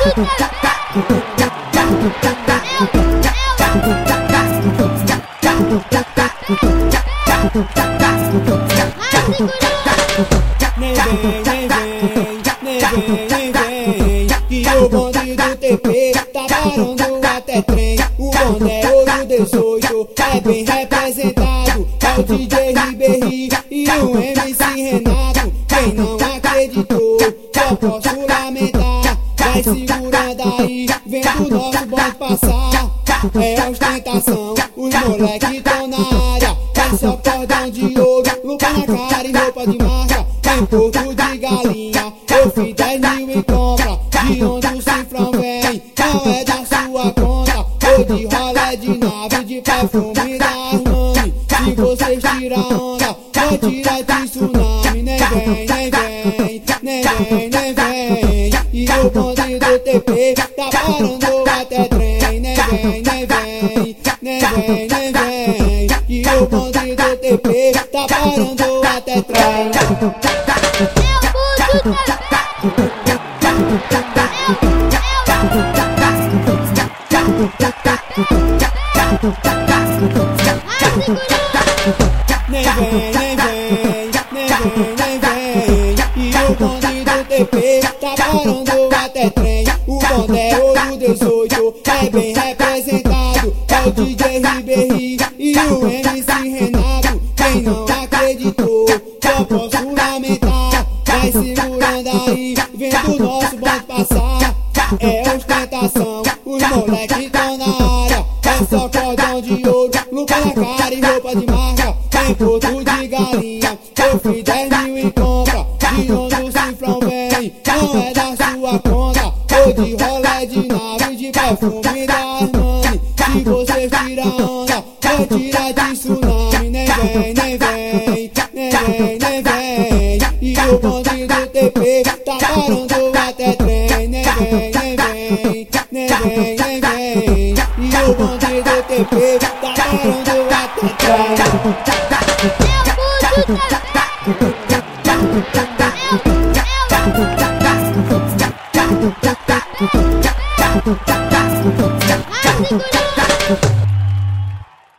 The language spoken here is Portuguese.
Nem vem, que o bonde do TP tá parando até trem. O bonde é ouro 18, é bem representado. É o DJ Ribéry e o MC Renato. Quem não acreditou, só posso lamentar. Vai segurando aí, vendo o nosso bonde passar. É ostentação, os moleques tão na área. É só cordão de ouro, lupa na cara e roupa de marca. Tem porco de galinha, eu fiz 10 mil em compra. De onde o cifrão vem, não é da sua conta. Ou de rolé de nave, de perfume da Armani. Se vocês tiram onda, vou tirar de tsunami. Nem vem, nem vem, nem vem, nem vem. E o bonde do TP tá parando até trem. Nem vem, nem vem, nem vem, nem vem. E o bonde do TP tá parando até trem. Nem vem, nem vem, nem vem, nem vem. E o bonde do TP tá parando até trem. O bonde é ouro 18, é bem representado. É o DJ Ribéry e o MC Renato. Quem não acreditou, só posso lamentar. Vai segurando aí, vendo o nosso bonde passar. É ostentação, os moleques tão na área. É só cordão de ouro, lupa na cara e roupa de marca. Tem porco de galinha, eu fiz 10 mil em compra. De onde o cifrão vem, não é da sua conta. Ou de rolé de nave, de perfume da Armani. Se vocês tiram onda, vou tirar de tsunami. Nem vem, nem vem, nem vem, nem vem. E o bonde do TP tá parando até trem. Nem vem, nem vem, nem vem, nem vem. E o bonde do TP tá parando até trem.